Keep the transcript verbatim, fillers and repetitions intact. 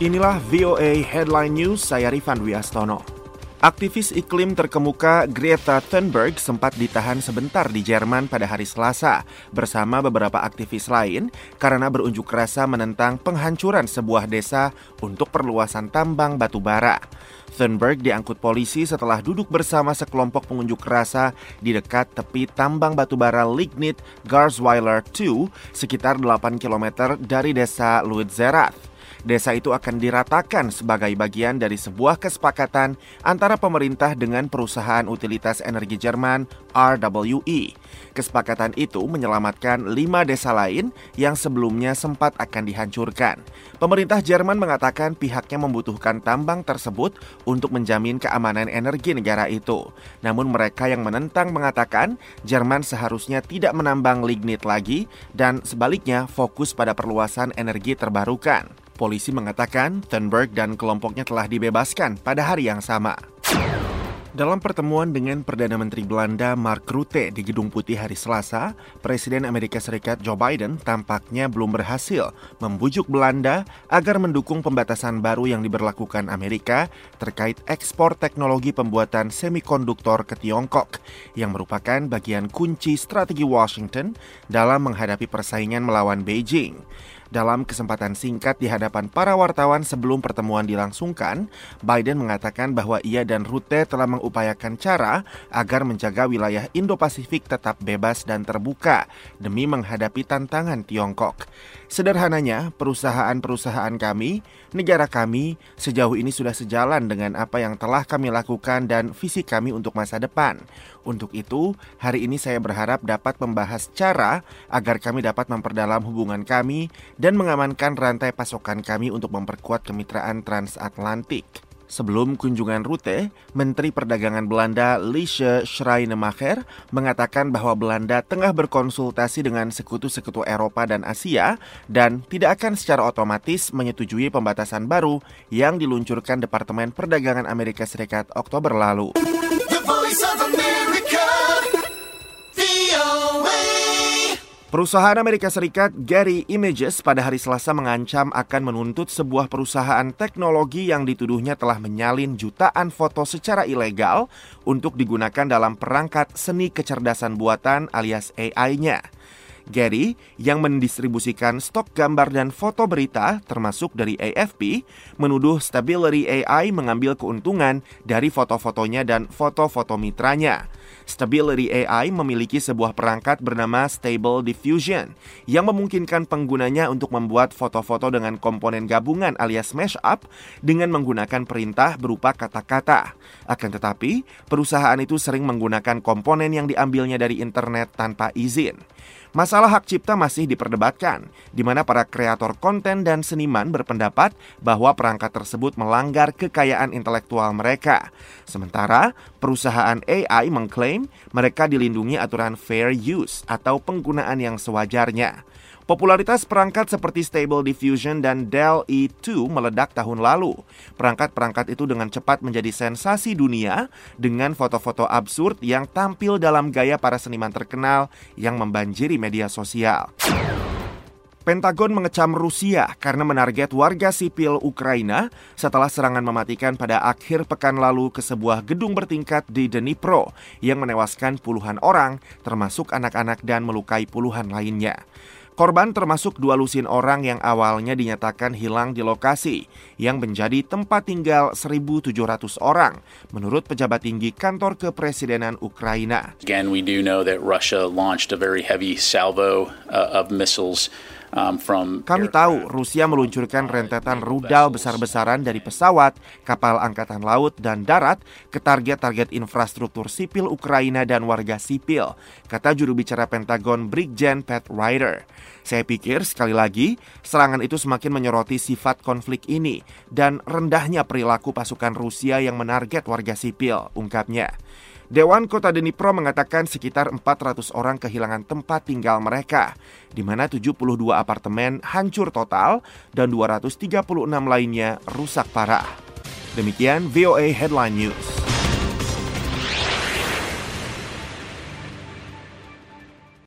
Inilah V O A Headline News, saya Rifan Wiastono. Aktivis iklim terkemuka Greta Thunberg sempat ditahan sebentar di Jerman pada hari Selasa bersama beberapa aktivis lain karena berunjuk rasa menentang penghancuran sebuah desa untuk perluasan tambang batu bara. Thunberg diangkut polisi setelah duduk bersama sekelompok pengunjuk rasa di dekat tepi tambang batu bara lignit Garzweiler dua sekitar delapan kilometer dari desa Lützerath. Desa itu akan diratakan sebagai bagian dari sebuah kesepakatan antara pemerintah dengan perusahaan utilitas energi Jerman R W E. Kesepakatan itu menyelamatkan lima desa lain yang sebelumnya sempat akan dihancurkan. Pemerintah Jerman mengatakan pihaknya membutuhkan tambang tersebut untuk menjamin keamanan energi negara itu. Namun mereka yang menentang mengatakan Jerman seharusnya tidak menambang lignit lagi dan sebaliknya fokus pada perluasan energi terbarukan. Polisi mengatakan Thunberg dan kelompoknya telah dibebaskan pada hari yang sama. Dalam pertemuan dengan Perdana Menteri Belanda Mark Rutte di Gedung Putih hari Selasa, Presiden Amerika Serikat Joe Biden tampaknya belum berhasil membujuk Belanda agar mendukung pembatasan baru yang diberlakukan Amerika terkait ekspor teknologi pembuatan semikonduktor ke Tiongkok, yang merupakan bagian kunci strategi Washington dalam menghadapi persaingan melawan Beijing. Dalam kesempatan singkat di hadapan para wartawan sebelum pertemuan dilangsungkan, Biden mengatakan bahwa ia dan Rutte telah mengupayakan cara agar menjaga wilayah Indo-Pasifik tetap bebas dan terbuka demi menghadapi tantangan Tiongkok. Sederhananya, perusahaan-perusahaan kami, negara kami, sejauh ini sudah sejalan dengan apa yang telah kami lakukan dan visi kami untuk masa depan. Untuk itu, hari ini saya berharap dapat membahas cara agar kami dapat memperdalam hubungan kami dan mengamankan rantai pasokan kami untuk memperkuat kemitraan transatlantik. Sebelum kunjungan Rutte, Menteri Perdagangan Belanda Liesje Schrijnemacher mengatakan bahwa Belanda tengah berkonsultasi dengan sekutu-sekutu Eropa dan Asia dan tidak akan secara otomatis menyetujui pembatasan baru yang diluncurkan Departemen Perdagangan Amerika Serikat Oktober lalu. Perusahaan Amerika Serikat Getty Images pada hari Selasa mengancam akan menuntut sebuah perusahaan teknologi yang dituduhnya telah menyalin jutaan foto secara ilegal untuk digunakan dalam perangkat seni kecerdasan buatan alias A I-nya. Getty yang mendistribusikan stok gambar dan foto berita termasuk dari A F P menuduh Stability A I mengambil keuntungan dari foto-fotonya dan foto-foto mitranya. Stability A I memiliki sebuah perangkat bernama Stable Diffusion yang memungkinkan penggunanya untuk membuat foto-foto dengan komponen gabungan alias mashup dengan menggunakan perintah berupa kata-kata. Akan tetapi, perusahaan itu sering menggunakan komponen yang diambilnya dari internet tanpa izin. Masalah hak cipta masih diperdebatkan, di mana para kreator konten dan seniman berpendapat bahwa perangkat tersebut melanggar kekayaan intelektual mereka. Sementara, perusahaan A I mengklaim mereka dilindungi aturan fair use atau penggunaan yang sewajarnya. Popularitas perangkat seperti Stable Diffusion dan Dell E dua meledak tahun lalu. Perangkat-perangkat itu dengan cepat menjadi sensasi dunia dengan foto-foto absurd yang tampil dalam gaya para seniman terkenal yang membanjiri media sosial. Pentagon mengecam Rusia karena menarget warga sipil Ukraina setelah serangan mematikan pada akhir pekan lalu ke sebuah gedung bertingkat di Dnipro yang menewaskan puluhan orang, termasuk anak-anak dan melukai puluhan lainnya. Korban termasuk dua lusin orang yang awalnya dinyatakan hilang di lokasi, yang menjadi tempat tinggal seribu tujuh ratus orang, menurut pejabat tinggi kantor kepresidenan Ukraina. Again, we do know that Russia launched a very heavy salvo uh, of missiles. Um, from Kami tahu Rusia meluncurkan rentetan rudal besar-besaran dari pesawat, kapal angkatan laut, dan darat ke target-target infrastruktur sipil Ukraina dan warga sipil, kata juru bicara Pentagon Brigjen Pat Ryder. Saya pikir sekali lagi, serangan itu semakin menyoroti sifat konflik ini dan rendahnya perilaku pasukan Rusia yang menarget warga sipil, ungkapnya. Dewan Kota Dnipro mengatakan sekitar empat ratus orang kehilangan tempat tinggal mereka, di mana tujuh puluh dua apartemen hancur total dan dua ratus tiga puluh enam lainnya rusak parah. Demikian V O A Headline News.